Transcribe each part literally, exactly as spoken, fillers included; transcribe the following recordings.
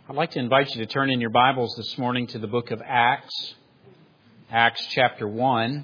I'd like to invite you to turn in your Bibles this morning to the book of Acts, Acts chapter one.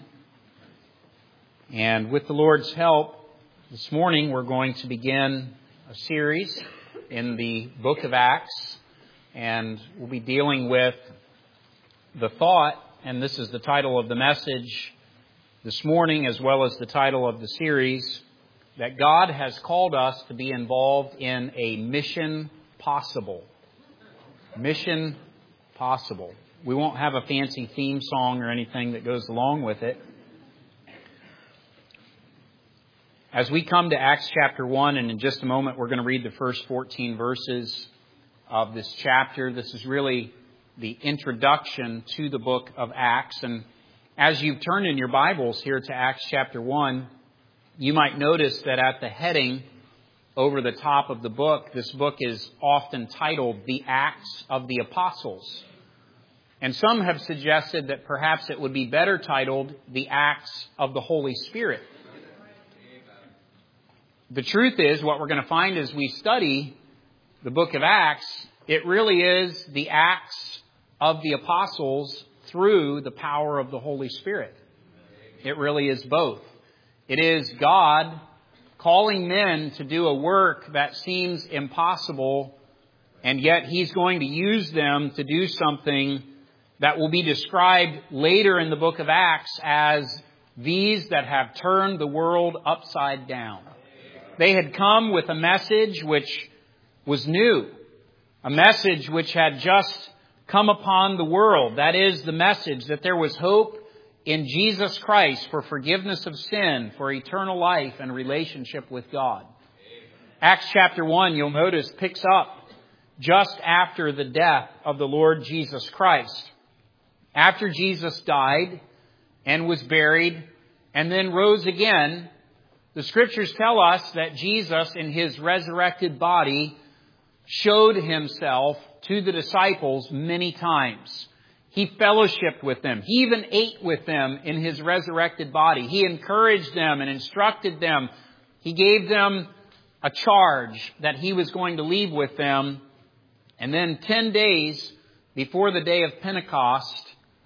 And with the Lord's help, this morning we're going to begin a series in the book of Acts. And we'll be dealing with the thought, and this is the title of the message this morning as well as the title of the series, that God has called us to be involved in a mission possible. Mission possible. We won't have a fancy theme song or anything that goes along with it. As we come to Acts chapter one, and in just a moment we're going to read the first fourteen verses of this chapter. This is really the introduction to the book of Acts. And as you've turned in your Bibles here to Acts chapter one, you might notice that at the heading over the top of the book, this book is often titled The Acts of the Apostles. And some have suggested that perhaps it would be better titled The Acts of the Holy Spirit. The truth is, what we're going to find as we study the book of Acts, it really is the Acts of the Apostles through the power of the Holy Spirit. It really is both. It is God calling men to do a work that seems impossible, and yet He's going to use them to do something that will be described later in the book of Acts as these that have turned the world upside down. They had come with a message which was new, a message which had just come upon the world. That is the message that there was hope in Jesus Christ for forgiveness of sin, for eternal life and relationship with God. Amen. Acts chapter one, you'll notice, picks up just after the death of the Lord Jesus Christ. After Jesus died and was buried and then rose again, the Scriptures tell us that Jesus in His resurrected body showed Himself to the disciples many times. He fellowshiped with them. He even ate with them in His resurrected body. He encouraged them and instructed them. He gave them a charge that He was going to leave with them. And then ten days before the day of Pentecost,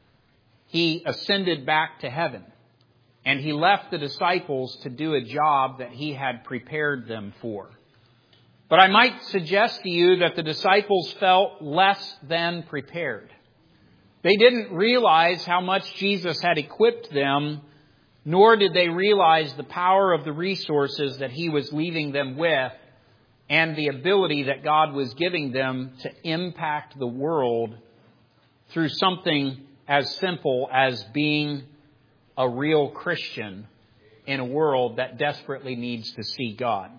He ascended back to heaven. And He left the disciples to do a job that He had prepared them for. But I might suggest to you that the disciples felt less than prepared. They didn't realize how much Jesus had equipped them, nor did they realize the power of the resources that He was leaving them with and the ability that God was giving them to impact the world through something as simple as being a real Christian in a world that desperately needs to see God.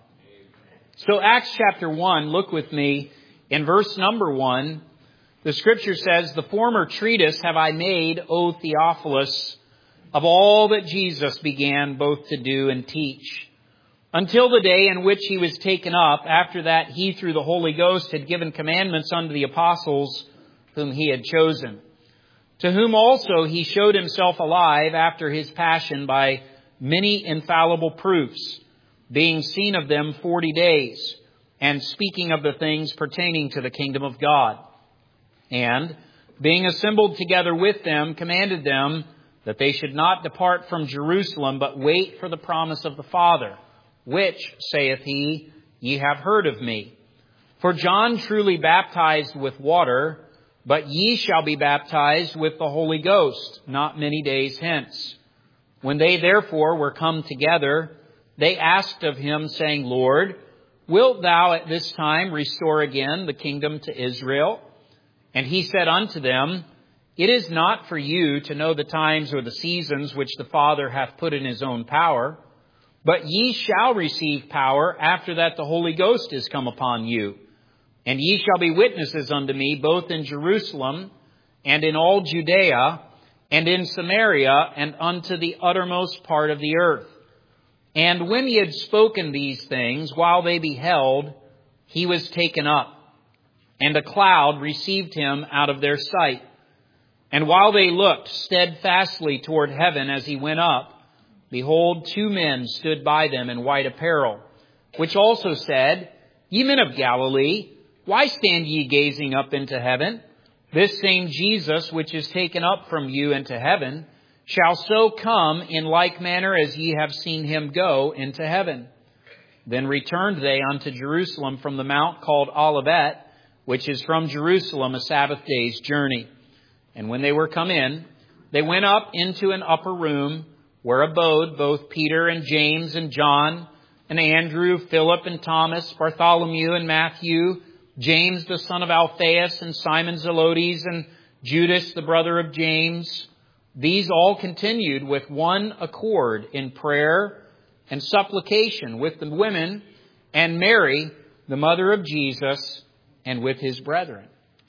So Acts chapter one, look with me in verse number one. The Scripture says, "The former treatise have I made, O Theophilus, of all that Jesus began both to do and teach, until the day in which He was taken up. After that He, through the Holy Ghost, had given commandments unto the apostles whom He had chosen, to whom also He showed Himself alive after His passion by many infallible proofs, being seen of them forty days, and speaking of the things pertaining to the kingdom of God. And, being assembled together with them, commanded them that they should not depart from Jerusalem, but wait for the promise of the Father, which, saith He, ye have heard of me. For John truly baptized with water, but ye shall be baptized with the Holy Ghost not many days hence. When they therefore were come together, they asked of Him, saying, Lord, wilt Thou at this time restore again the kingdom to Israel? And He said unto them, It is not for you to know the times or the seasons which the Father hath put in His own power, but ye shall receive power after that the Holy Ghost is come upon you. And ye shall be witnesses unto me both in Jerusalem and in all Judea and in Samaria and unto the uttermost part of the earth. And when He had spoken these things, while they beheld, He was taken up, and a cloud received Him out of their sight. And while they looked steadfastly toward heaven as He went up, behold, two men stood by them in white apparel, which also said, Ye men of Galilee, Why stand ye gazing up into heaven? This same Jesus, which is taken up from you into heaven, shall so come in like manner as ye have seen him go into heaven. Then returned they unto Jerusalem from the mount called Olivet, which is from Jerusalem a Sabbath day's journey. And when they were come in, they went up into an upper room, where abode both Peter and James and John, and Andrew, Philip and Thomas, Bartholomew and Matthew, James the son of Alphaeus, and Simon Zelotes, and Judas the brother of James. These all continued with one accord in prayer and supplication with the women and Mary, the mother of Jesus, and with his brethren.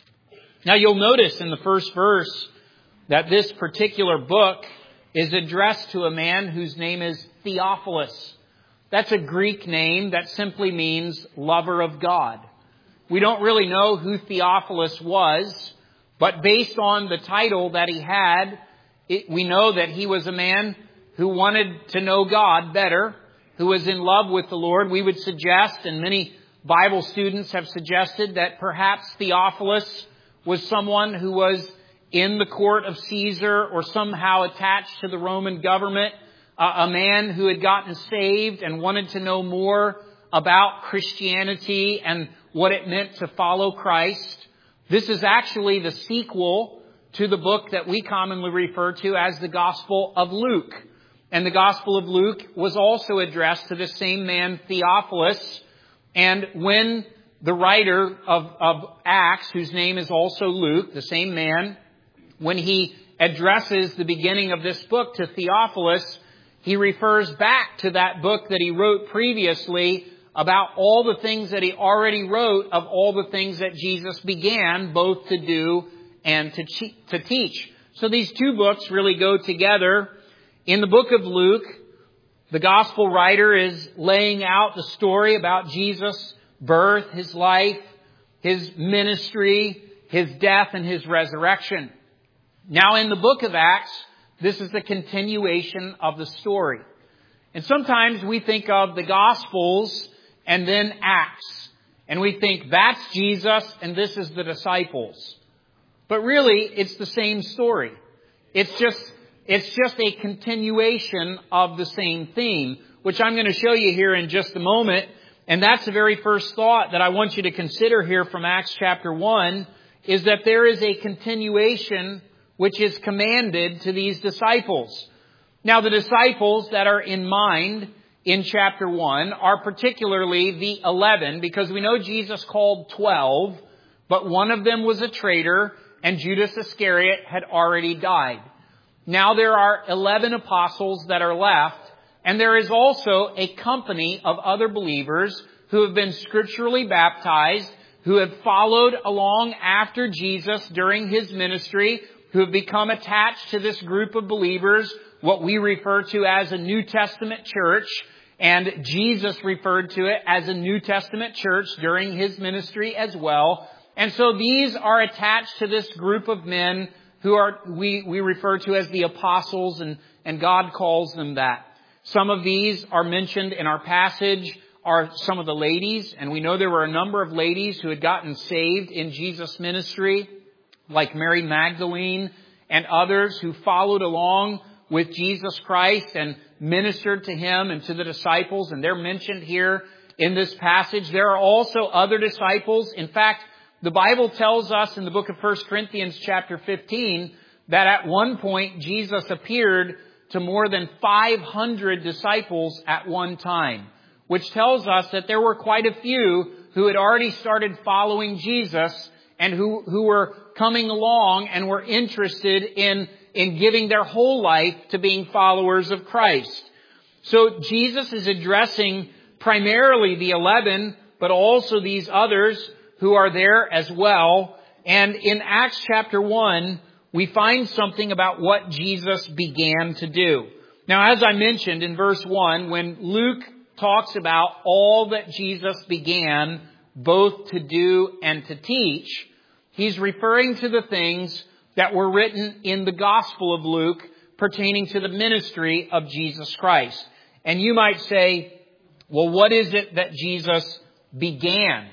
Now you'll notice in the first verse that this particular book is addressed to a man whose name is Theophilus. That's a Greek name that simply means lover of God. We don't really know who Theophilus was, but based on the title that he had, it, we know that he was a man who wanted to know God better, who was in love with the Lord. We would suggest, and many Bible students have suggested, that perhaps Theophilus was someone who was in the court of Caesar or somehow attached to the Roman government, uh, a man who had gotten saved and wanted to know more about Christianity and what it meant to follow Christ. This is actually the sequel to the book that we commonly refer to as the Gospel of Luke. And the Gospel of Luke was also addressed to the same man, Theophilus. And when the writer of, of Acts, whose name is also Luke, the same man, when he addresses the beginning of this book to Theophilus, he refers back to that book that he wrote previously about all the things that he already wrote of all the things that Jesus began both to do and to, to teach. So these two books really go together. In the book of Luke, the gospel writer is laying out the story about Jesus' birth, his life, his ministry, his death, and his resurrection. Now in the book of Acts, this is the continuation of the story. And sometimes we think of the Gospels and then Acts. And we think that's Jesus and this is the disciples. But really, it's the same story. It's just, it's just a continuation of the same theme, which I'm going to show you here in just a moment. And that's the very first thought that I want you to consider here from Acts chapter one, is that there is a continuation which is commanded to these disciples. Now, the disciples that are in mind in chapter one are particularly the eleven, because we know Jesus called twelve, but one of them was a traitor, and Judas Iscariot had already died. Now there are eleven apostles that are left, and there is also a company of other believers who have been scripturally baptized, who have followed along after Jesus during his ministry, who have become attached to this group of believers, what we refer to as a New Testament church. And Jesus referred to it as a New Testament church during his ministry as well. And so these are attached to this group of men who are we, we refer to as the apostles, and, and God calls them that. Some of these are mentioned in our passage are some of the ladies. And we know there were a number of ladies who had gotten saved in Jesus' ministry, like Mary Magdalene and others who followed along with Jesus Christ and ministered to him and to the disciples. And they're mentioned here in this passage. There are also other disciples. In fact, the Bible tells us in the book of First Corinthians chapter fifteen that at one point Jesus appeared to more than five hundred disciples at one time, which tells us that there were quite a few who had already started following Jesus and who, who were coming along and were interested in, in giving their whole life to being followers of Christ. So Jesus is addressing primarily the eleven, but also these others who are there as well. And in Acts chapter one, we find something about what Jesus began to do. Now, as I mentioned in verse one, when Luke talks about all that Jesus began both to do and to teach, he's referring to the things that were written in the Gospel of Luke pertaining to the ministry of Jesus Christ. And you might say, well, what is it that Jesus began?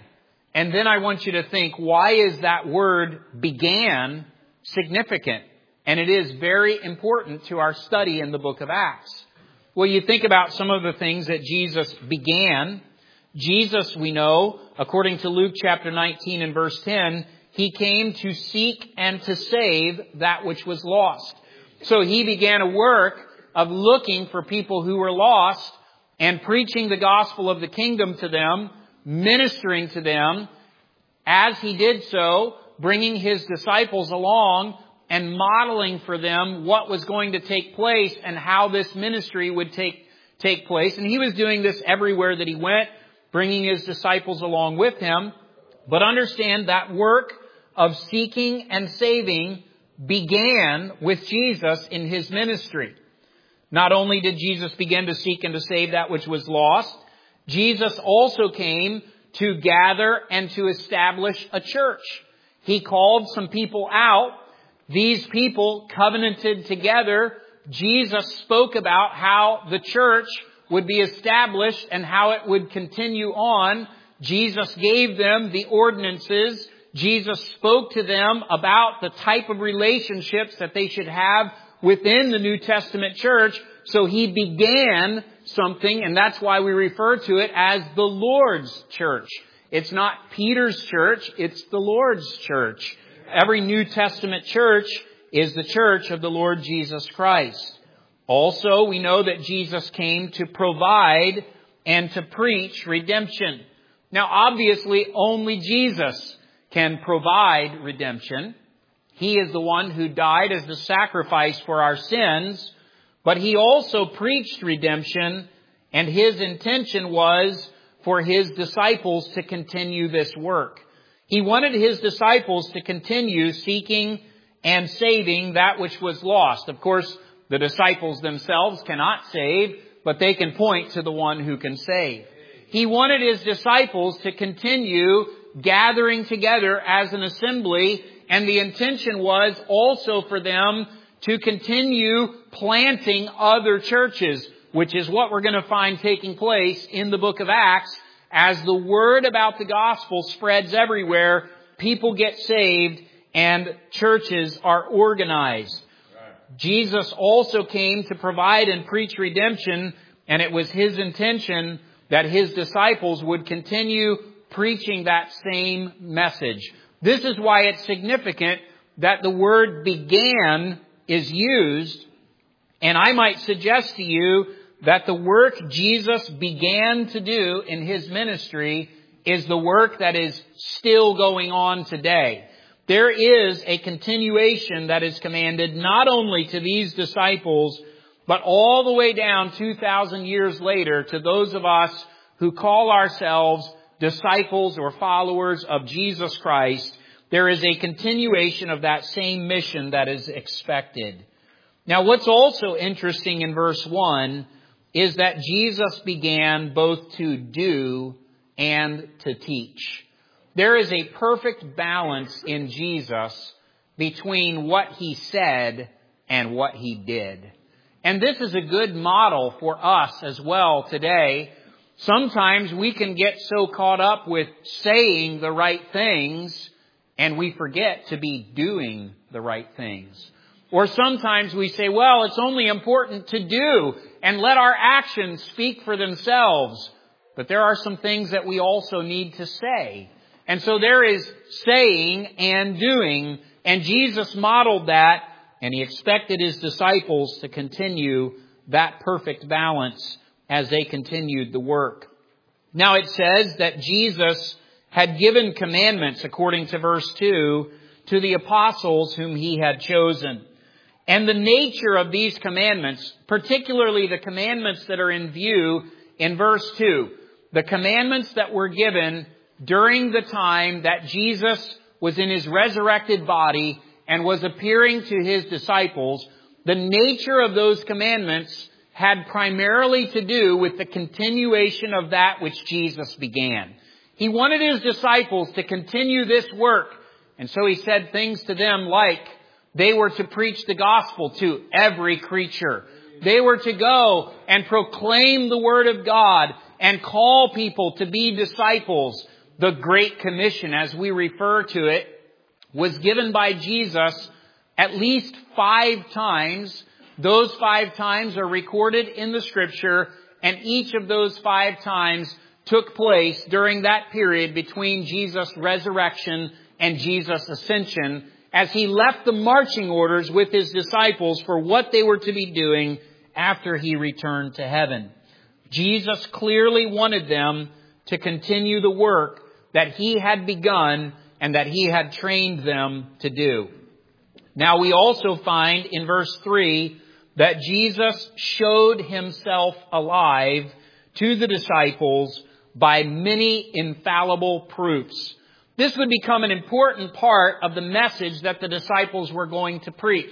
And then I want you to think, why is that word began significant? And it is very important to our study in the book of Acts. Well, you think about some of the things that Jesus began. Jesus, we know, according to Luke chapter nineteen and verse ten, He came to seek and to save that which was lost. So He began a work of looking for people who were lost and preaching the gospel of the kingdom to them, ministering to them. As He did so, bringing His disciples along and modeling for them what was going to take place and how this ministry would take, take place. And He was doing this everywhere that He went, bringing His disciples along with Him. But understand that work of seeking and saving began with Jesus in His ministry. Not only did Jesus begin to seek and to save that which was lost, Jesus also came to gather and to establish a church. He called some people out. These people covenanted together. Jesus spoke about how the church would be established and how it would continue on. Jesus gave them the ordinances. Jesus spoke to them about the type of relationships that they should have within the New Testament church. So He began something, and that's why we refer to it as the Lord's church. It's not Peter's church, it's the Lord's church. Every New Testament church is the church of the Lord Jesus Christ. Also, we know that Jesus came to provide and to preach redemption. Now, obviously, only Jesus can provide redemption. He is the one who died as the sacrifice for our sins, but He also preached redemption, and His intention was for His disciples to continue this work. He wanted His disciples to continue seeking and saving that which was lost. Of course, the disciples themselves cannot save, but they can point to the one who can save. He wanted His disciples to continue gathering together as an assembly, and the intention was also for them to continue planting other churches, which is what we're going to find taking place in the book of Acts. As the word about the gospel spreads everywhere, people get saved and churches are organized. Right. Jesus also came to provide and preach redemption, and it was His intention that His disciples would continue preaching that same message. This is why it's significant that the word began is used, and I might suggest to you that the work Jesus began to do in His ministry is the work that is still going on today. There is a continuation that is commanded not only to these disciples, but all the way down two thousand years later to those of us who call ourselves disciples or followers of Jesus Christ. There is a continuation of that same mission that is expected. Now, what's also interesting in verse one is that Jesus began both to do and to teach. There is a perfect balance in Jesus between what He said and what He did. And this is a good model for us as well today. Sometimes we can get so caught up with saying the right things and we forget to be doing the right things. Or sometimes we say, well, it's only important to do and let our actions speak for themselves. But there are some things that we also need to say. And so there is saying and doing. And Jesus modeled that, and He expected His disciples to continue that perfect balance as they continued the work. Now it says that Jesus had given commandments, according to verse two, to the apostles whom He had chosen. And the nature of these commandments, particularly the commandments that are in view in verse two, the commandments that were given during the time that Jesus was in His resurrected body and was appearing to His disciples, the nature of those commandments had primarily to do with the continuation of that which Jesus began. He wanted His disciples to continue this work. And so He said things to them like they were to preach the gospel to every creature. They were to go and proclaim the word of God and call people to be disciples. the Great Commission, as we refer to it, was given by Jesus at least five times. Those five times are recorded in the Scripture, and each of those five times took place during that period between Jesus' resurrection and Jesus' ascension, as he left the marching orders with his disciples for what they were to be doing after he returned to heaven. Jesus clearly wanted them to continue the work that he had begun and that he had trained them to do. Now we also find in verse three that Jesus showed himself alive to the disciples by many infallible proofs. This would become an important part of the message that the disciples were going to preach.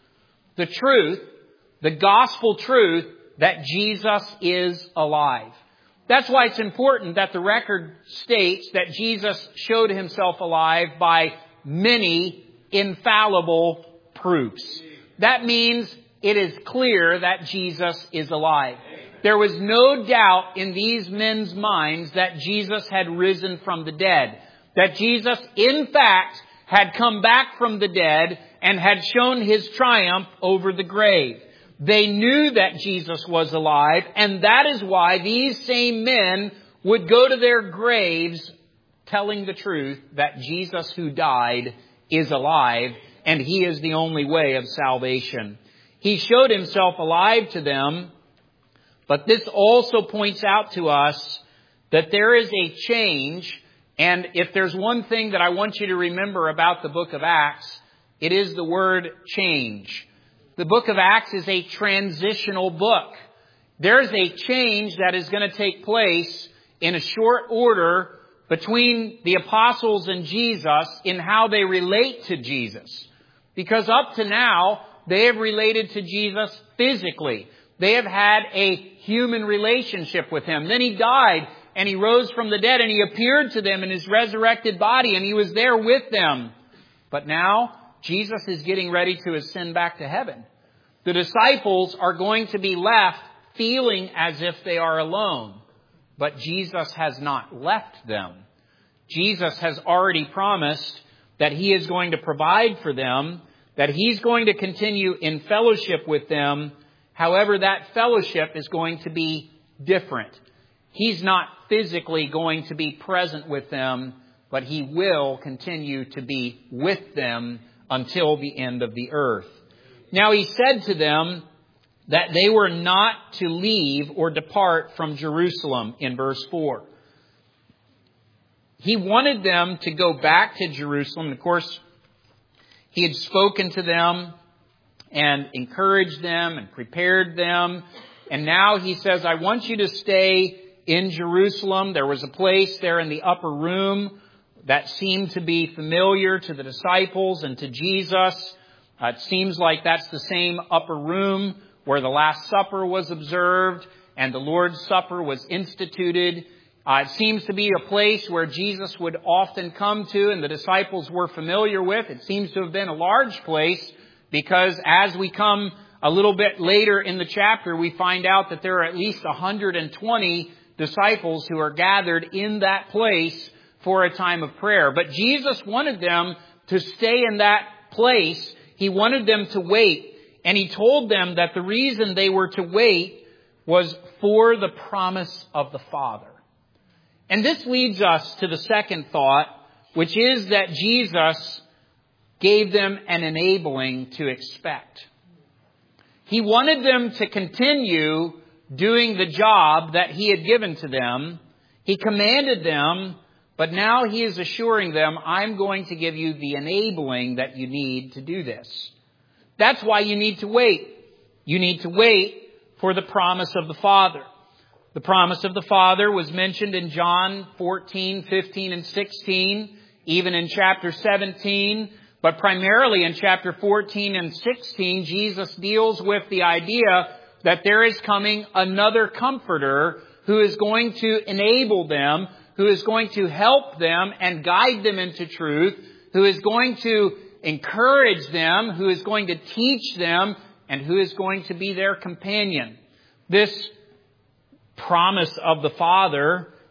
The truth, the gospel truth, that Jesus is alive. That's why it's important that the record states that Jesus showed himself alive by many infallible proofs. That means it is clear that Jesus is alive. There was no doubt in these men's minds that Jesus had risen from the dead. That Jesus, in fact, had come back from the dead and had shown his triumph over the grave. They knew that Jesus was alive, and that is why these same men would go to their graves telling the truth that Jesus who died is alive, and he is the only way of salvation. He showed himself alive to them, but this also points out to us that there is a change, and if there's one thing that I want you to remember about the book of Acts, it is the word change. The book of Acts is a transitional book. There's a change that is going to take place in a short order between the apostles and Jesus in how they relate to Jesus. Because up to now, they have related to Jesus physically. They have had a human relationship with him. Then he died and he rose from the dead and he appeared to them in his resurrected body and he was there with them. But now Jesus is getting ready to ascend back to heaven. The disciples are going to be left feeling as if they are alone. But Jesus has not left them. Jesus has already promised that he is going to provide for them, that he's going to continue in fellowship with them. However, that fellowship is going to be different. He's not physically going to be present with them, but he will continue to be with them until the end of the earth. Now he said to them that they were not to leave or depart from Jerusalem in verse four. He wanted them to go back to Jerusalem. Of course, he had spoken to them and encouraged them and prepared them. And now he says, I want you to stay in Jerusalem. There was a place there in the upper room that seemed to be familiar to the disciples and to Jesus. Uh, it seems like that's the same upper room where the Last Supper was observed and the Lord's Supper was instituted. Uh, it seems to be a place where Jesus would often come to and the disciples were familiar with. It seems to have been a large place because as we come a little bit later in the chapter, we find out that there are at least one hundred twenty disciples who are gathered in that place for a time of prayer. But Jesus wanted them to stay in that place. He wanted them to wait. And he told them that the reason they were to wait was for the promise of the Father. And this leads us to the second thought, which is that Jesus gave them an enabling to expect. He wanted them to continue doing the job that he had given to them. He commanded them, but now he is assuring them, I'm going to give you the enabling that you need to do this. That's why you need to wait. You need to wait for the promise of the Father. The promise of the Father was mentioned in John fourteen, fifteen, and sixteen, even in chapter seventeen. But primarily in chapter fourteen and sixteen, Jesus deals with the idea that there is coming another comforter who is going to enable them, who is going to help them and guide them into truth, who is going to encourage them, who is going to teach them, and who is going to be their companion. This promise of the Father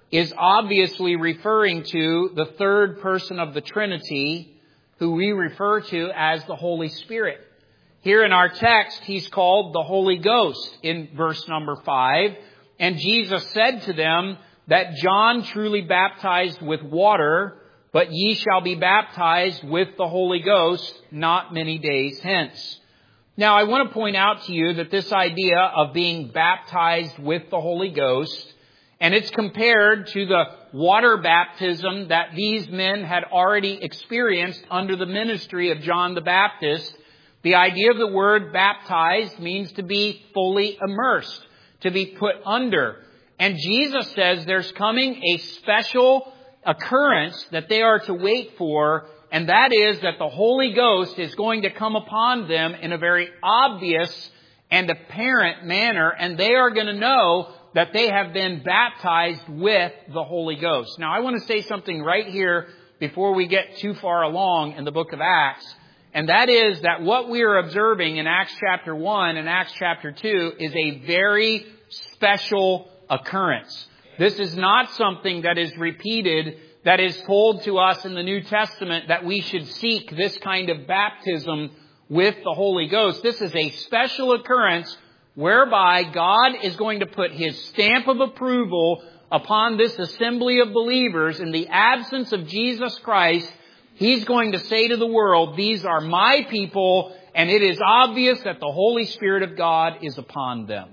is obviously referring to the third person of the Trinity, who we refer to as the Holy Spirit. Here in our text, He's called the Holy Ghost in verse number five. And Jesus said to them that John truly baptized with water, but ye shall be baptized with the Holy Ghost not many days hence. Now, I want to point out to you that this idea of being baptized with the Holy Ghost, and it's compared to the water baptism that these men had already experienced under the ministry of John the Baptist. The idea of the word baptized means to be fully immersed, to be put under. And Jesus says there's coming a special occurrence that they are to wait for, and that is that the Holy Ghost is going to come upon them in a very obvious and apparent manner, and they are going to know that they have been baptized with the Holy Ghost. Now, I want to say something right here before we get too far along in the book of Acts, and that is that what we are observing in Acts chapter one and Acts chapter two is a very special occurrence. This is not something that is repeated, that is told to us in the New Testament that we should seek this kind of baptism with the Holy Ghost. This is a special occurrence whereby God is going to put His stamp of approval upon this assembly of believers. In the absence of Jesus Christ, He's going to say to the world, these are my people, and it is obvious that the Holy Spirit of God is upon them.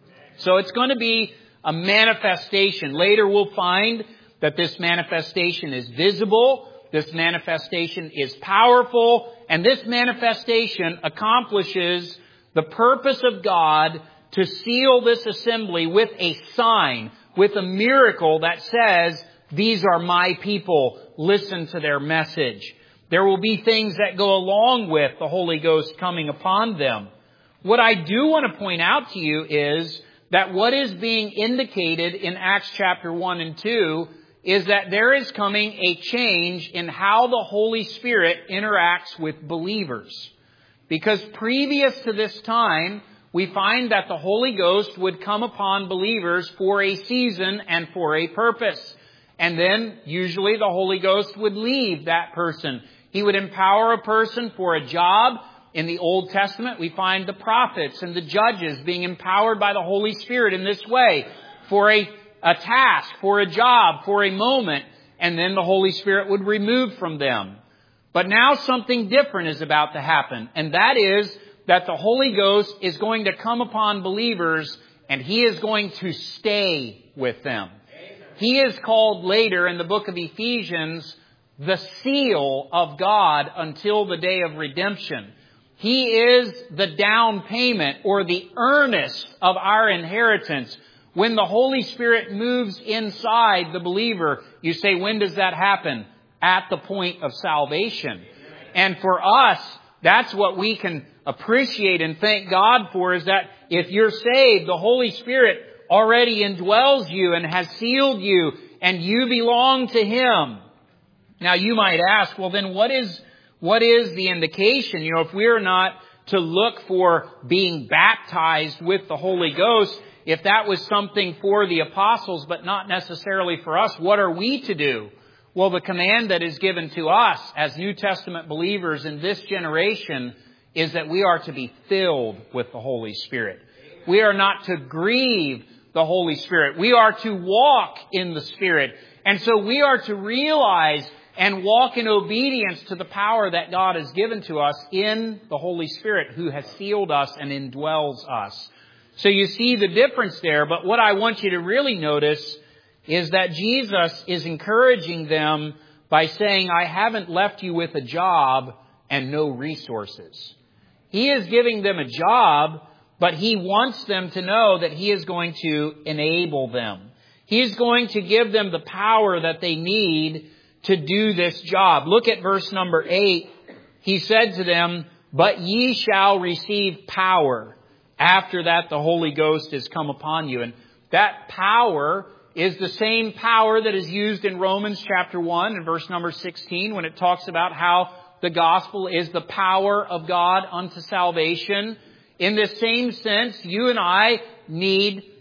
So it's going to be a manifestation. Later we'll find that this manifestation is visible, this manifestation is powerful, and this manifestation accomplishes the purpose of God to seal this assembly with a sign, with a miracle that says, these are my people, listen to their message. There will be things that go along with the Holy Ghost coming upon them. What I do want to point out to you is that what is being indicated in Acts chapter one and two is that there is coming a change in how the Holy Spirit interacts with believers. Because previous to this time, we find that the Holy Ghost would come upon believers for a season and for a purpose. And then usually the Holy Ghost would leave that person. He would empower a person for a job. In the Old Testament, we find the prophets and the judges being empowered by the Holy Spirit in this way for a, a task, for a job, for a moment, and then the Holy Spirit would remove from them. But now something different is about to happen, and that is that the Holy Ghost is going to come upon believers, and He is going to stay with them. He is called later in the book of Ephesians the seal of God until the day of redemption. He is the down payment or the earnest of our inheritance. When the Holy Spirit moves inside the believer, you say, when does that happen? At the point of salvation. And for us, that's what we can appreciate and thank God for, is that if you're saved, the Holy Spirit already indwells you and has sealed you, and you belong to Him. Now you might ask, well then what is What is the indication? You know, if we're not to look for being baptized with the Holy Ghost, if that was something for the apostles but not necessarily for us, what are we to do? Well, the command that is given to us as New Testament believers in this generation is that we are to be filled with the Holy Spirit. We are not to grieve the Holy Spirit. We are to walk in the Spirit. And so we are to realize and walk in obedience to the power that God has given to us in the Holy Spirit, who has sealed us and indwells us. So you see the difference there. But what I want you to really notice is that Jesus is encouraging them by saying, I haven't left you with a job and no resources. He is giving them a job, but He wants them to know that He is going to enable them. He is going to give them the power that they need to do this job. Look at verse number eight. He said to them, but ye shall receive power. After that, the Holy Ghost is come upon you. And that power is the same power that is used in Romans chapter one and verse number sixteen, when it talks about how the gospel is the power of God unto salvation. In the same sense, you and I need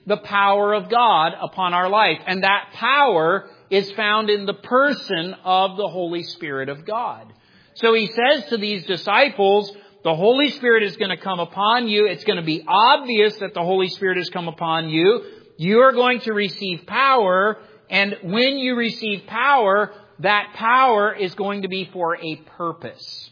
the power of God upon our life. And that power is found in the person of the Holy Spirit of God. So he says to these disciples, the Holy Spirit is going to come upon you. It's going to be obvious that the Holy Spirit has come upon you. You are going to receive power. And when you receive power, that power is going to be for a purpose.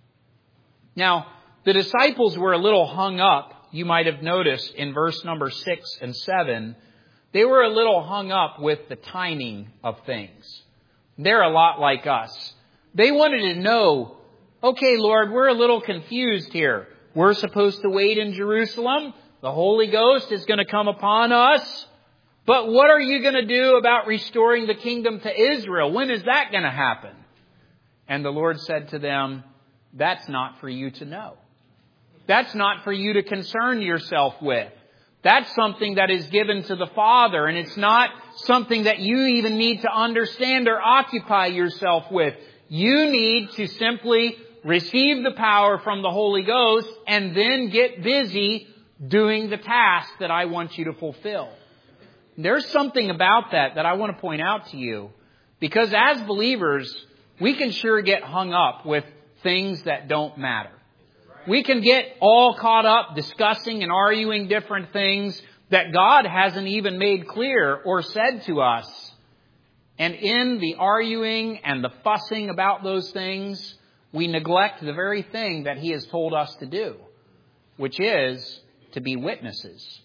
Now, the disciples were a little hung up. You might have noticed in verse number six and seven, they were a little hung up with the timing of things. They're a lot like us. They wanted to know, okay, Lord, we're a little confused here. We're supposed to wait in Jerusalem. The Holy Ghost is going to come upon us. But what are you going to do about restoring the kingdom to Israel? When is that going to happen? And the Lord said to them, that's not for you to know. That's not for you to concern yourself with. That's something that is given to the Father, and it's not something that you even need to understand or occupy yourself with. You need to simply receive the power from the Holy Ghost and then get busy doing the task that I want you to fulfill. There's something about that that I want to point out to you, because as believers, we can sure get hung up with things that don't matter. We can get all caught up discussing and arguing different things that God hasn't even made clear or said to us. And in the arguing and the fussing about those things, we neglect the very thing that He has told us to do, which is to be witnesses.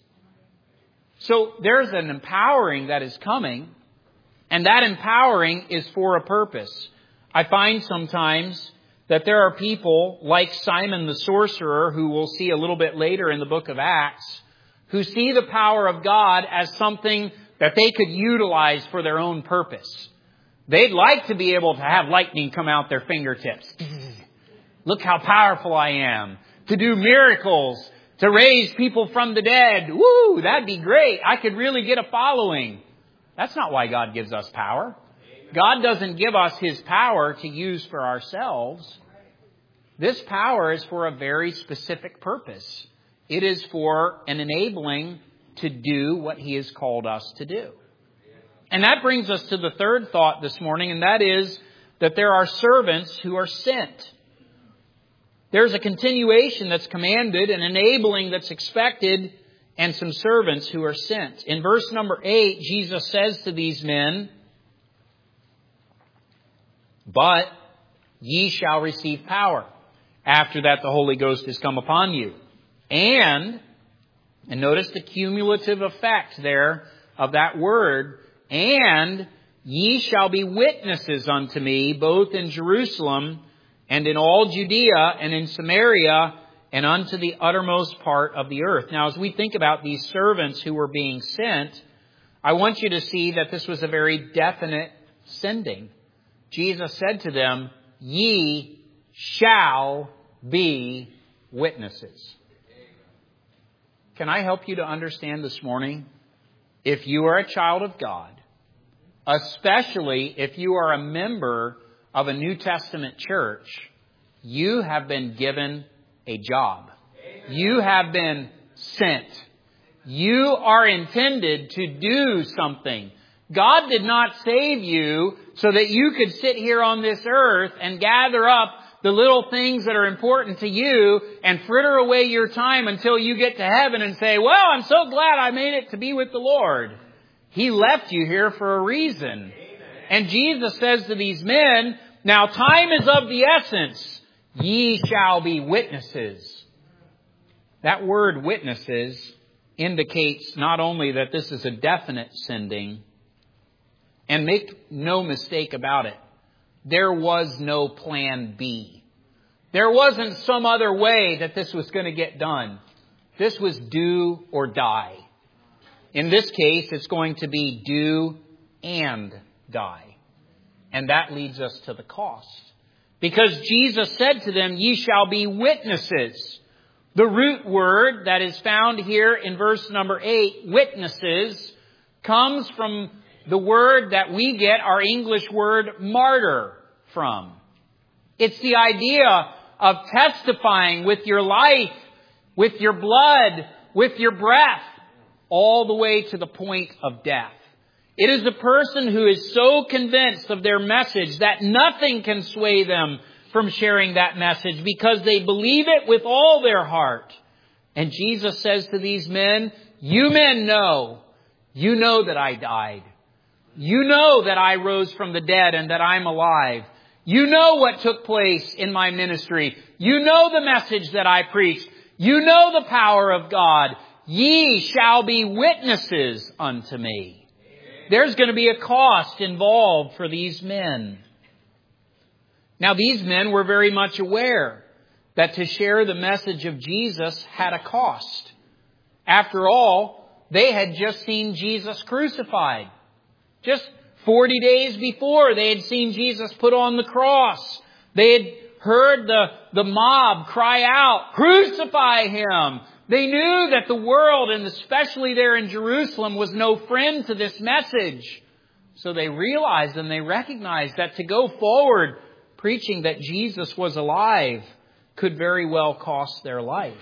So there's an empowering that is coming, and that empowering is for a purpose. I find sometimes that there are people like Simon the sorcerer, who we'll see a little bit later in the book of Acts, who see the power of God as something that they could utilize for their own purpose. They'd like to be able to have lightning come out their fingertips. Look how powerful I am. To do miracles, to raise people from the dead. Woo, that'd be great. I could really get a following. That's not why God gives us power. God doesn't give us His power to use for ourselves. This power is for a very specific purpose. It is for an enabling to do what He has called us to do. And that brings us to the third thought this morning, and that is that there are servants who are sent. There's a continuation that's commanded, an enabling that's expected, and some servants who are sent. In verse number eight, Jesus says to these men, "But ye shall receive power. After that the Holy Ghost is come upon you. And," and notice the cumulative effect there of that word, "and ye shall be witnesses unto me, both in Jerusalem and in all Judea and in Samaria and unto the uttermost part of the earth." Now, as we think about these servants who were being sent, I want you to see that this was a very definite sending. Jesus said to them, "Ye shall be witnesses." Can I help you to understand this morning? If you are a child of God, especially if you are a member of a New Testament church, you have been given a job. You have been sent. You are intended to do something. God did not save you so that you could sit here on this earth and gather up the little things that are important to you and fritter away your time until you get to heaven and say, "Well, I'm so glad I made it to be with the Lord." He left you here for a reason. And Jesus says to these men, "Now time is of the essence. Ye shall be witnesses." That word witnesses indicates not only that this is a definite sending, and make no mistake about it, there was no plan B. There wasn't some other way that this was going to get done. This was do or die. In this case, it's going to be do and die. And that leads us to the cost. Because Jesus said to them, "Ye shall be witnesses." The root word that is found here in verse number eight, witnesses, comes from the word that we get our English word martyr from. It's the idea of testifying with your life, with your blood, with your breath. all the way to the point of death. It is the person who is so convinced of their message that nothing can sway them from sharing that message because they believe it with all their heart. And Jesus says to these men, you men know, you know that I died. You know that I rose from the dead and that I'm alive. You know what took place in my ministry. You know the message that I preached. You know the power of God. Ye shall be witnesses unto me. There's going to be a cost involved for these men. Now, these men were very much aware that to share the message of Jesus had a cost. After all, they had just seen Jesus crucified. Just forty days before, they had seen Jesus put on the cross. They had heard the, the mob cry out, crucify him. They knew that the world, and especially there in Jerusalem, was no friend to this message. So they realized and they recognized that to go forward preaching that Jesus was alive could very well cost their life.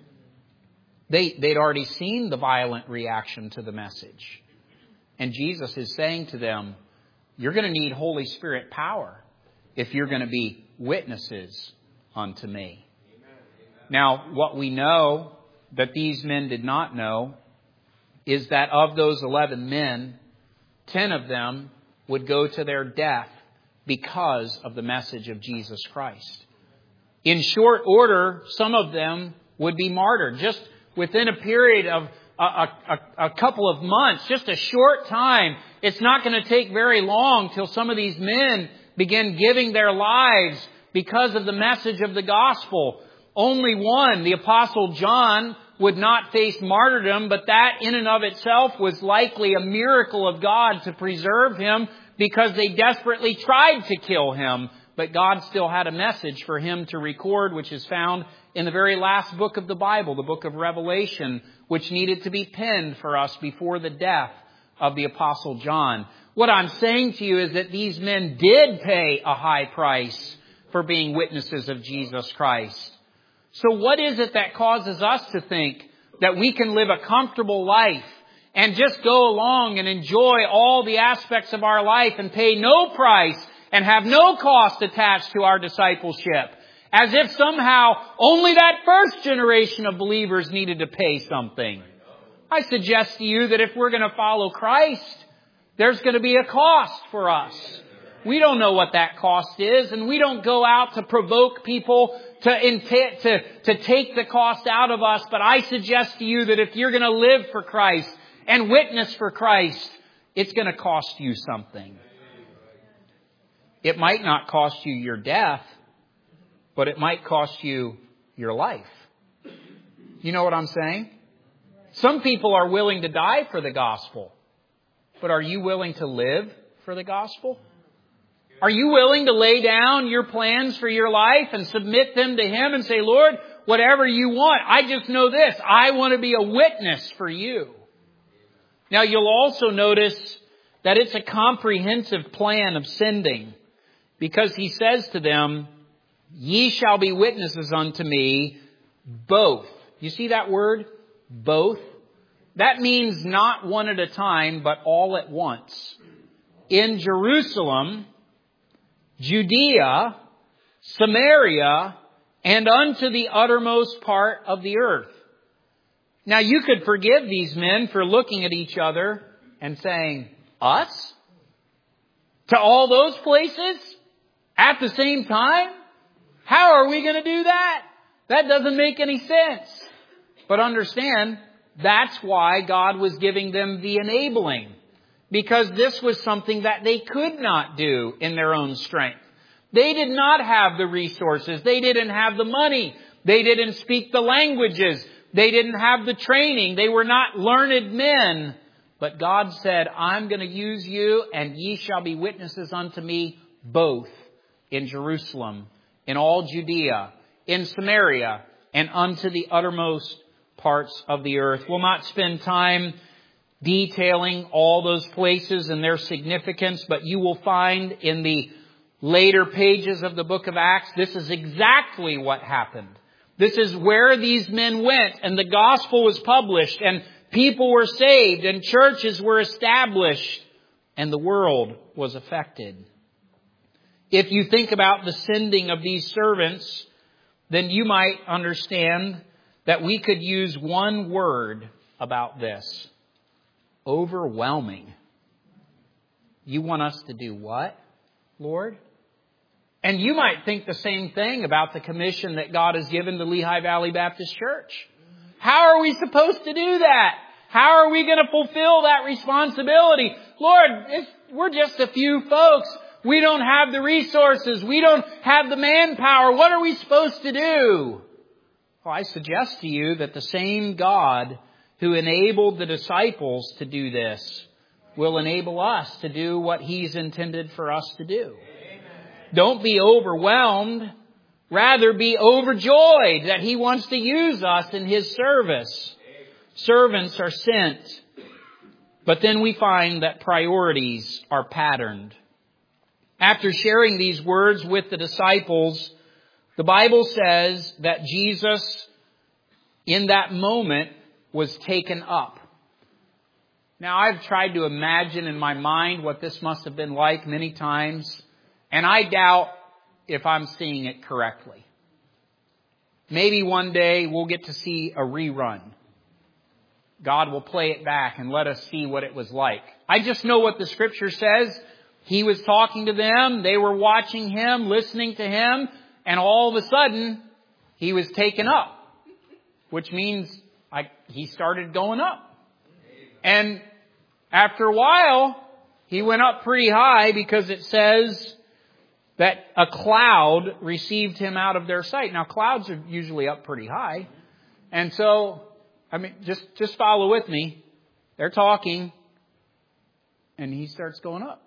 They, they'd already seen the violent reaction to the message. And Jesus is saying to them, you're going to need Holy Spirit power if you're going to be witnesses unto me. Amen. Now, what we know that these men did not know is that of those eleven men, ten of them would go to their death because of the message of Jesus Christ. In short order, some of them would be martyred. Just within a period of a, a, a couple of months, just a short time, it's not going to take very long till some of these men begin giving their lives because of the message of the gospel. Only one, the Apostle John, would not face martyrdom, but that in and of itself was likely a miracle of God to preserve him because they desperately tried to kill him. But God still had a message for him to record, which is found in the very last book of the Bible, the book of Revelation, which needed to be penned for us before the death of the Apostle John. What I'm saying to you is that these men did pay a high price for being witnesses of Jesus Christ. So what is it that causes us to think that we can live a comfortable life and just go along and enjoy all the aspects of our life and pay no price and have no cost attached to our discipleship, as if somehow only that first generation of believers needed to pay something? I suggest to you that if we're going to follow Christ, there's going to be a cost for us. We don't know what that cost is, and we don't go out to provoke people to, intent, to, to take the cost out of us. But I suggest to you that if you're going to live for Christ and witness for Christ, it's going to cost you something. It might not cost you your death, but it might cost you your life. You know what I'm saying? Some people are willing to die for the gospel, but are you willing to live for the gospel? Are you willing to lay down your plans for your life and submit them to Him and say, Lord, whatever you want, I just know this. I want to be a witness for you. Now, you'll also notice that it's a comprehensive plan of sending, because He says to them, ye shall be witnesses unto me both. You see that word? Both. That means not one at a time, but all at once. In Jerusalem, Judea, Samaria, and unto the uttermost part of the earth. Now, you could forgive these men for looking at each other and saying, us? To all those places? At the same time? How are we going to do that? That doesn't make any sense. But understand, that's why God was giving them the enabling. Because this was something that they could not do in their own strength. They did not have the resources. They didn't have the money. They didn't speak the languages. They didn't have the training. They were not learned men. But God said, I'm going to use you, and ye shall be witnesses unto me both in Jerusalem, in all Judea, in Samaria, and unto the uttermost parts of the earth. We'll not spend time detailing all those places and their significance, but you will find in the later pages of the book of Acts, this is exactly what happened. This is where these men went, and the gospel was published, and People were saved and churches were established and the world was affected. If you think about the sending of these servants, then you might understand that we could use one word about this. Overwhelming. You want us to do what, Lord? And you might think the same thing about the commission that God has given to Lehigh Valley Baptist Church. How are we supposed to do that? How are we going to fulfill that responsibility? Lord, if we're just a few folks. We don't have the resources. We don't have the manpower. What are we supposed to do? Well, I suggest to you that the same God who enabled the disciples to do this will enable us to do what He's intended for us to do. Amen. Don't be overwhelmed. Rather, be overjoyed that He wants to use us in His service. Amen. Servants are sent. But then we find that priorities are patterned. After sharing these words with the disciples, the Bible says that Jesus, in that moment, was taken up. Now, I've tried to imagine in my mind what this must have been like many times, and I doubt if I'm seeing it correctly. Maybe one day we'll get to see a rerun. God will play it back and let us see what it was like. I just know what the Scripture says. He was talking to them. They were watching Him, listening to Him. And all of a sudden, He was taken up. Which means like, He started going up. And after a while, He went up pretty high because it says that a cloud received Him out of their sight. Now, clouds are usually up pretty high. And so, I mean, just, just follow with me. They're talking. And He starts going up.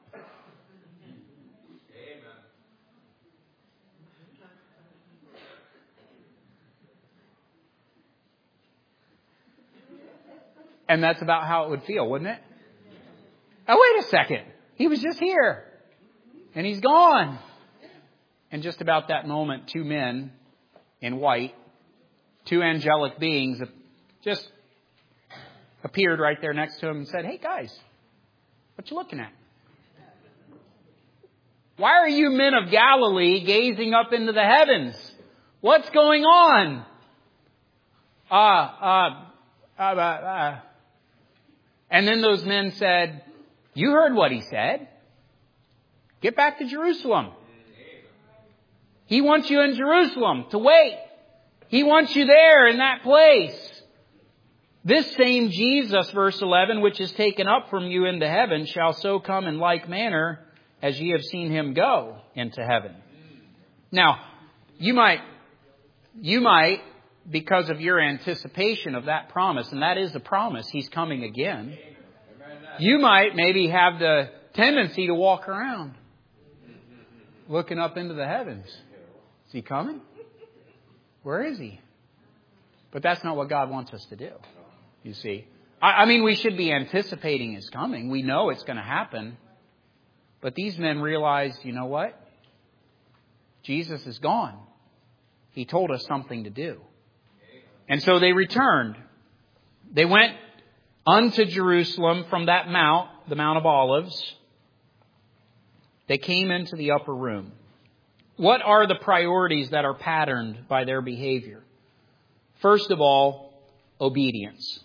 And that's about how it would feel, wouldn't it? Oh, wait a second. He was just here. And He's gone. And just about that moment, two men in white, two angelic beings, just appeared right there next to Him and said, "Hey, guys, what you looking at? Why are you men of Galilee gazing up into the heavens? What's going on?" Uh, uh, uh, uh, And then those men said, "You heard what He said. Get back to Jerusalem. He wants you in Jerusalem to wait. He wants you there in that place. This same Jesus," verse eleven, "which is taken up from you into heaven, shall so come in like manner as ye have seen Him go into heaven." Now, you might, you might, because of your anticipation of that promise, and that is a promise, He's coming again, you might maybe have the tendency to walk around looking up into the heavens. Is He coming? Where is He? But that's not what God wants us to do, you see. I, I mean, we should be anticipating His coming. We know it's going to happen. But these men realized, you know what? Jesus is gone. He told us something to do. And so they returned. They went unto Jerusalem from that mount, the Mount of Olives. They came into the upper room. What are the priorities that are patterned by their behavior? First of all, obedience.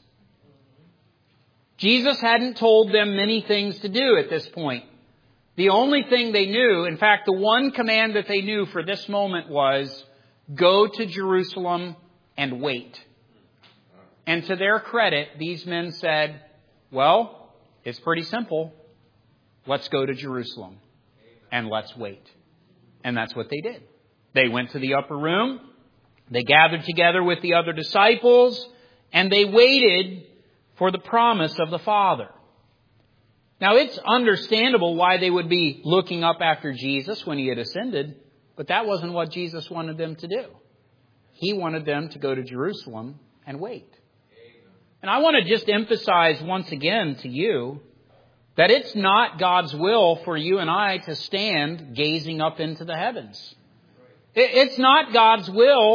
Jesus hadn't told them many things to do at this point. The only thing they knew, in fact, the one command that they knew for this moment was, go to Jerusalem and wait. And to their credit, these men said, well, it's pretty simple. Let's go to Jerusalem and let's wait. And that's what they did. They went to the upper room. They gathered together with the other disciples and they waited for the promise of the Father. Now, it's understandable why they would be looking up after Jesus when He had ascended, but that wasn't what Jesus wanted them to do. He wanted them to go to Jerusalem and wait. And I want to just emphasize once again to you that it's not God's will for you and I to stand gazing up into the heavens. It's not God's will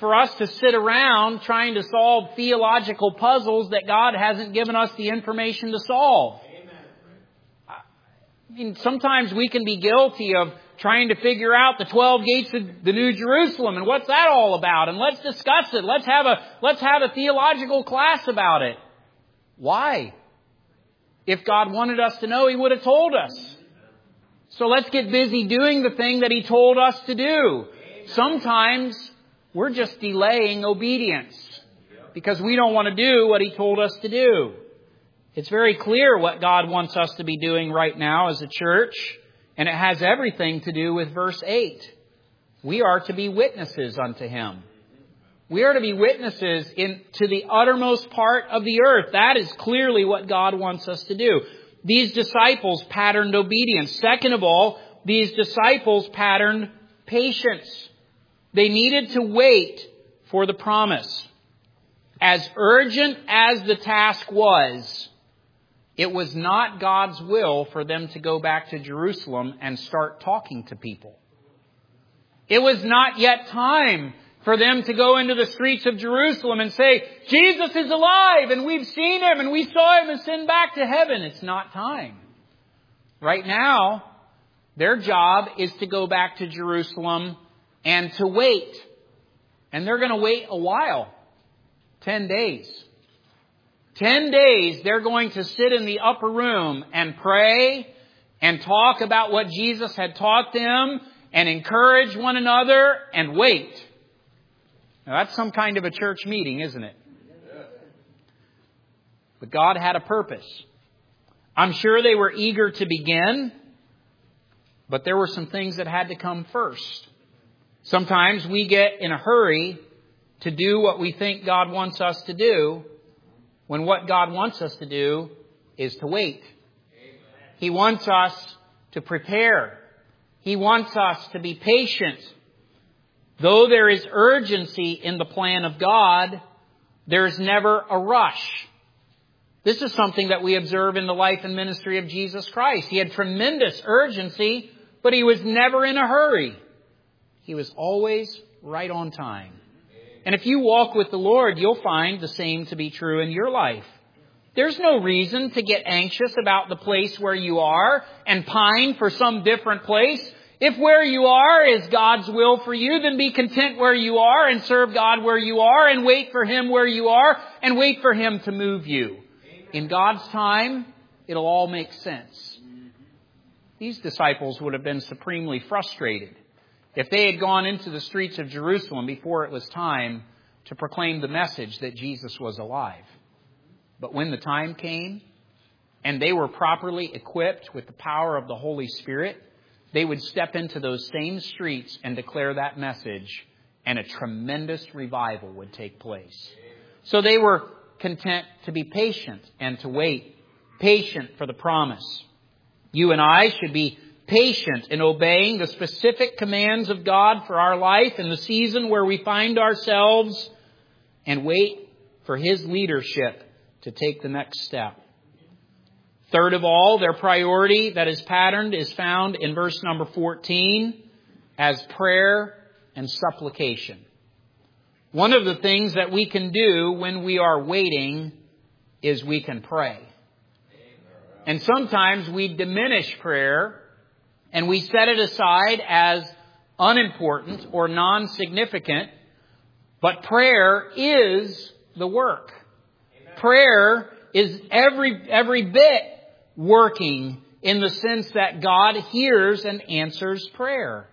for us to sit around trying to solve theological puzzles that God hasn't given us the information to solve. I mean, sometimes we can be guilty of trying to figure out the twelve gates of the New Jerusalem and what's that all about, and let's discuss it. Let's have a let's have a theological class about it. Why? If God wanted us to know, He would have told us. So let's get busy doing the thing that He told us to do. Sometimes we're just delaying obedience because we don't want to do what He told us to do. It's very clear what God wants us to be doing right now as a church, and it has everything to do with verse eight. We are to be witnesses unto Him. We are to be witnesses in, to the uttermost part of the earth. That is clearly what God wants us to do. These disciples patterned obedience. Second of all, these disciples patterned patience. They needed to wait for the promise. As urgent as the task was, it was not God's will for them to go back to Jerusalem and start talking to people. It was not yet time for them to go into the streets of Jerusalem and say, Jesus is alive and we've seen Him and we saw Him ascend back to heaven. It's not time. Right now, their job is to go back to Jerusalem and to wait. And they're going to wait a while. Ten days. Ten days they're going to sit in the upper room and pray and talk about what Jesus had taught them and encourage one another and wait. Now, that's some kind of a church meeting, isn't it? But God had a purpose. I'm sure they were eager to begin, but there were some things that had to come first. Sometimes we get in a hurry to do what we think God wants us to do, when what God wants us to do is to wait. He wants us to prepare. He wants us to be patient. Though there is urgency in the plan of God, there is never a rush. This is something that we observe in the life and ministry of Jesus Christ. He had tremendous urgency, but He was never in a hurry. He was always right on time. And if you walk with the Lord, you'll find the same to be true in your life. There's no reason to get anxious about the place where you are and pine for some different place. If where you are is God's will for you, then be content where you are and serve God where you are and wait for Him where you are and wait for Him to move you. In God's time, it'll all make sense. These disciples would have been supremely frustrated if they had gone into the streets of Jerusalem before it was time to proclaim the message that Jesus was alive. But when the time came and they were properly equipped with the power of the Holy Spirit, they would step into those same streets and declare that message, and a tremendous revival would take place. So they were content to be patient and to wait, patient for the promise. You and I should be patient in obeying the specific commands of God for our life in the season where we find ourselves, and wait for His leadership to take the next step. Third of all, their priority that is patterned is found in verse number fourteen as prayer and supplication. One of the things that we can do when we are waiting is we can pray. And sometimes we diminish prayer and we set it aside as unimportant or non-significant. But prayer is the work. Prayer is every every bit working in the sense that God hears and answers prayer.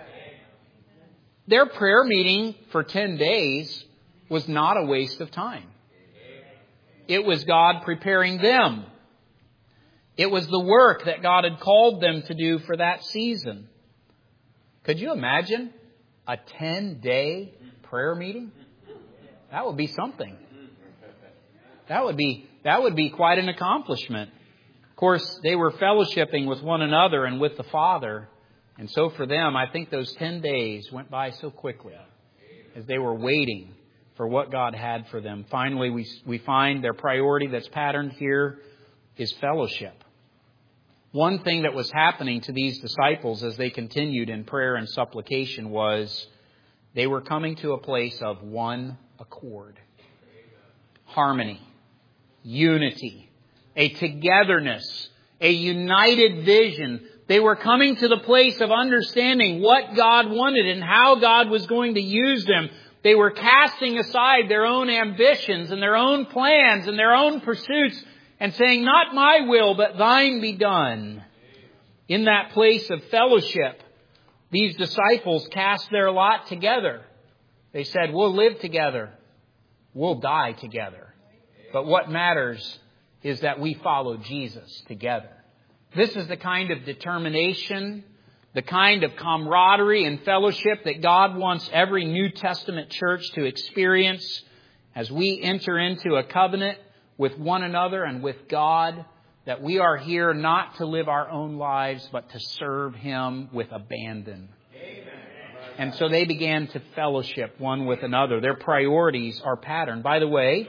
Their prayer meeting for ten days was not a waste of time. It was God preparing them. It was the work that God had called them to do for that season. Could you imagine a ten-day prayer meeting? That would be something. That would be that would be quite an accomplishment. Of course, they were fellowshipping with one another and with the Father. And so for them, I think those ten days went by so quickly as they were waiting for what God had for them. Finally, we we find their priority that's patterned here is fellowship. One thing that was happening to these disciples as they continued in prayer and supplication was They were coming to a place of one accord. Harmony, unity, a togetherness, a united vision. They were coming to the place of understanding what God wanted and how God was going to use them. They were casting aside their own ambitions and their own plans and their own pursuits and saying, not my will, but thine be done. In that place of fellowship, these disciples cast their lot together. They said, we'll live together. We'll die together. But what matters is that we follow Jesus together. This is the kind of determination, the kind of camaraderie and fellowship that God wants every New Testament church to experience as we enter into a covenant with one another and with God, that we are here not to live our own lives, but to serve Him with abandon. Amen. And so they began to fellowship one with another. Their priorities are patterned. By the way,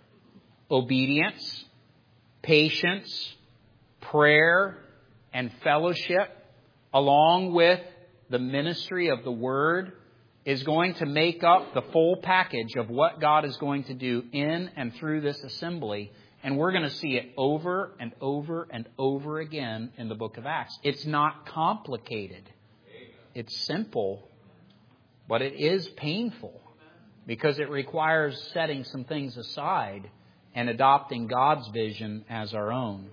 obedience, patience, prayer, and fellowship, along with the ministry of the Word, is going to make up the full package of what God is going to do in and through this assembly. And we're going to see it over and over and over again in the book of Acts. It's not complicated. It's simple, but it is painful because it requires setting some things aside and adopting God's vision as our own.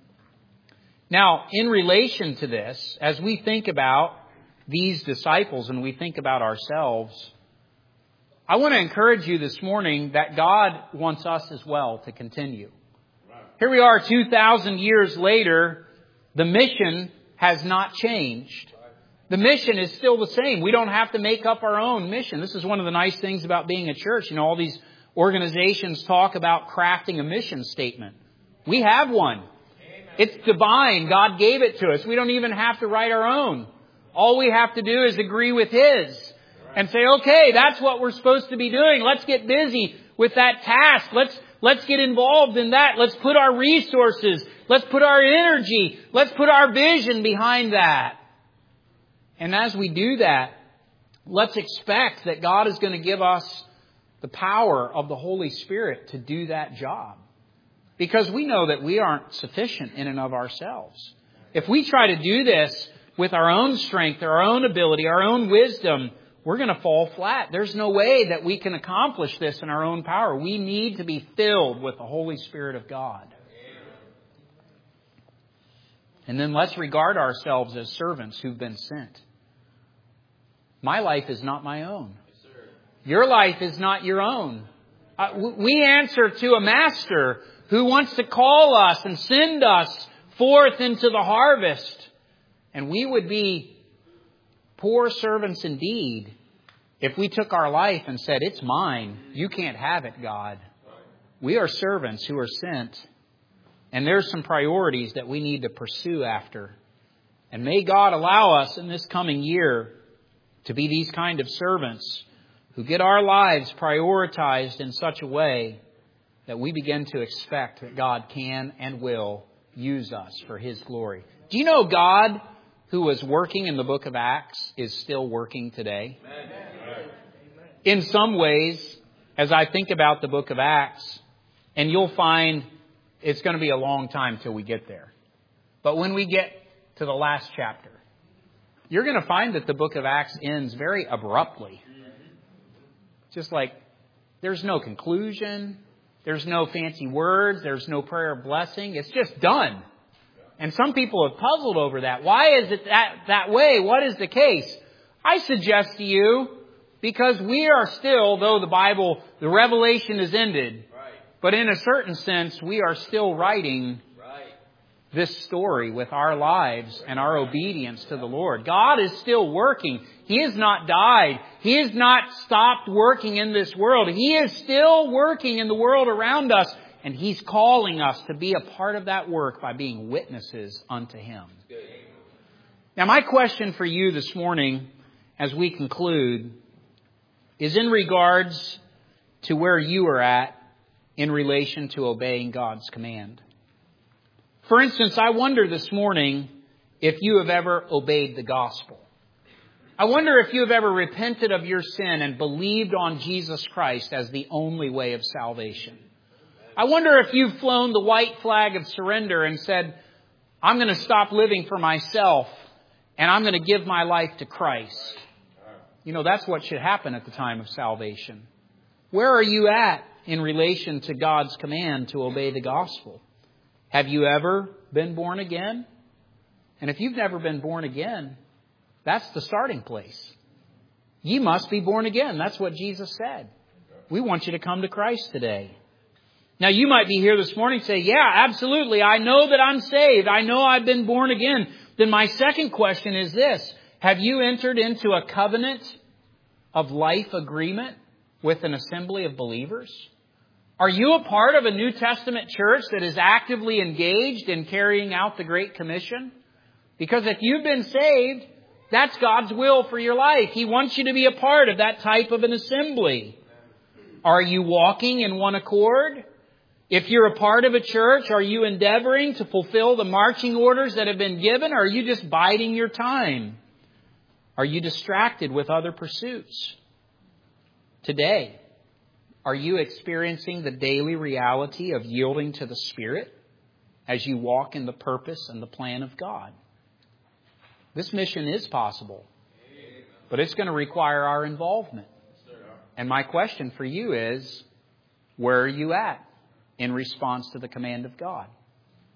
Now, in relation to this, as we think about these disciples and we think about ourselves, I want to encourage you this morning that God wants us as well to continue. Here we are two thousand years later. The mission has not changed. The mission is still the same. We don't have to make up our own mission. This is one of the nice things about being a church. You know, all these organizations talk about crafting a mission statement. We have one. It's divine. God gave it to us. We don't even have to write our own. All we have to do is agree with His and say, okay, that's what we're supposed to be doing. Let's get busy with that task. Let's let's get involved in that. Let's put our resources. Let's put our energy. Let's put our vision behind that. And as we do that, let's expect that God is going to give us the power of the Holy Spirit to do that job. Because we know that we aren't sufficient in and of ourselves. If we try to do this with our own strength, our own ability, our own wisdom, we're going to fall flat. There's no way that we can accomplish this in our own power. We need to be filled with the Holy Spirit of God. And then let's regard ourselves as servants who've been sent. My life is not my own. Your life is not your own. Uh, we answer to a master who wants to call us and send us forth into the harvest. And we would be poor servants indeed if we took our life and said, it's mine. You can't have it, God. We are servants who are sent. And there's some priorities that we need to pursue after. And may God allow us in this coming year to be these kind of servants who get our lives prioritized in such a way that we begin to expect that God can and will use us for His glory. Do you know God, who was working in the book of Acts, is still working today? Amen. In some ways, as I think about the book of Acts, and you'll find it's going to be a long time till we get there. But when we get to the last chapter, you're going to find that the book of Acts ends very abruptly. Just like there's no conclusion. There's no fancy words. There's no prayer of blessing. It's just done. And some people have puzzled over that. Why is it that, that way? What is the case? I suggest to you, because we are still, though the Bible, the revelation is ended, right, but in a certain sense, we are still writing right. this story with our lives and our obedience to the Lord. God is still working. He has not died. He has not stopped working in this world. He is still working in the world around us. And He's calling us to be a part of that work by being witnesses unto Him. Now, my question for you this morning, as we conclude, is in regards to where you are at in relation to obeying God's command. For instance, I wonder this morning if you have ever obeyed the gospel. I wonder if you have ever repented of your sin and believed on Jesus Christ as the only way of salvation. I wonder if you've flown the white flag of surrender and said, I'm going to stop living for myself and I'm going to give my life to Christ. You know, that's what should happen at the time of salvation. Where are you at in relation to God's command to obey the gospel? Have you ever been born again? And if you've never been born again, that's the starting place. Ye must be born again. That's what Jesus said. We want you to come to Christ today. Now, you might be here this morning and say, yeah, absolutely. I know that I'm saved. I know I've been born again. Then my second question is this. Have you entered into a covenant of life agreement with an assembly of believers? Are you a part of a New Testament church that is actively engaged in carrying out the Great Commission? Because if you've been saved, that's God's will for your life. He wants you to be a part of that type of an assembly. Are you walking in one accord? If you're a part of a church, are you endeavoring to fulfill the marching orders that have been given? Or are you just biding your time? Are you distracted with other pursuits? Today, are you experiencing the daily reality of yielding to the Spirit as you walk in the purpose and the plan of God? This mission is possible, but it's going to require our involvement. And my question for you is, where are you at in response to the command of God?